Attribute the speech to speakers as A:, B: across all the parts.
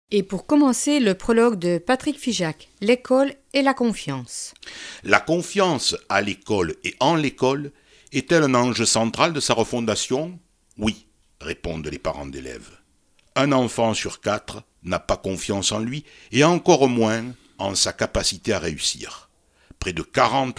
A: Et pour commencer, le prologue de Patrick Figeac, l'école et la confiance.
B: La confiance à l'école et en l'école est-elle un enjeu central de sa refondation ? Oui, répondent les parents d'élèves. Un enfant sur 4 n'a pas confiance en lui et encore moins en sa capacité à réussir. Près de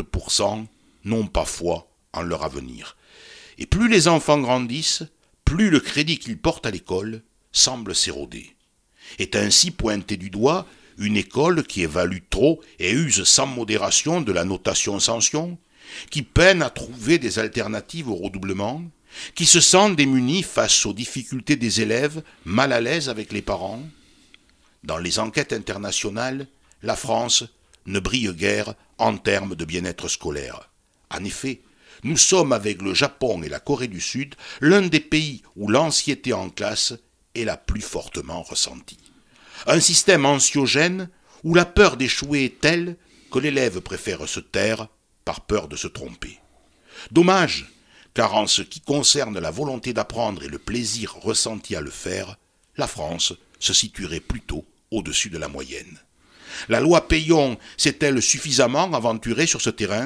B: 40% n'ont pas foi en leur avenir. Et plus les enfants grandissent, plus le crédit qu'ils portent à l'école semble s'éroder. Est ainsi pointée du doigt une école qui évalue trop et use sans modération de la notation-sanction, qui peine à trouver des alternatives au redoublement, qui se sent démunie face aux difficultés des élèves, mal à l'aise avec les parents. Dans les enquêtes internationales, la France ne brille guère en termes de bien-être scolaire. En effet, nous sommes avec le Japon et la Corée du Sud l'un des pays où l'anxiété en classe est la plus fortement ressentie. Un système anxiogène où la peur d'échouer est telle que l'élève préfère se taire par peur de se tromper. Dommage, car en ce qui concerne la volonté d'apprendre et le plaisir ressenti à le faire, la France se situerait plutôt au-dessus de la moyenne. La loi Peillon s'est-elle suffisamment aventurée sur ce terrain ?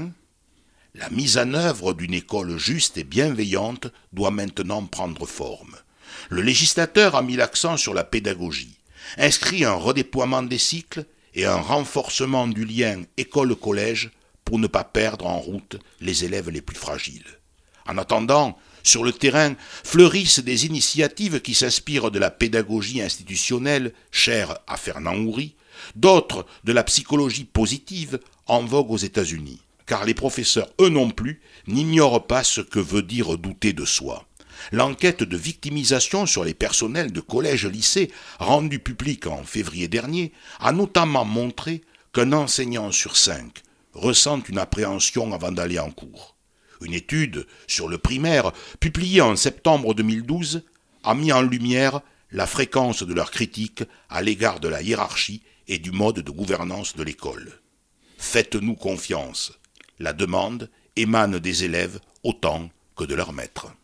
B: La mise en œuvre d'une école juste et bienveillante doit maintenant prendre forme. Le législateur a mis l'accent sur la pédagogie, inscrit un redéploiement des cycles et un renforcement du lien école-collège pour ne pas perdre en route les élèves les plus fragiles. En attendant, sur le terrain, fleurissent des initiatives qui s'inspirent de la pédagogie institutionnelle, chère à Fernand Houry, d'autres de la psychologie positive en vogue aux États-Unis. Car les professeurs, eux non plus, n'ignorent pas ce que veut dire douter de soi. L'enquête de victimisation sur les personnels de collège-lycée, rendue publique en février dernier, a notamment montré qu'un enseignant sur 5 ressent une appréhension avant d'aller en cours. Une étude sur le primaire, publiée en septembre 2012, a mis en lumière la fréquence de leurs critiques à l'égard de la hiérarchie et du mode de gouvernance de l'école. Faites-nous confiance. La demande émane des élèves autant que de leurs maîtres.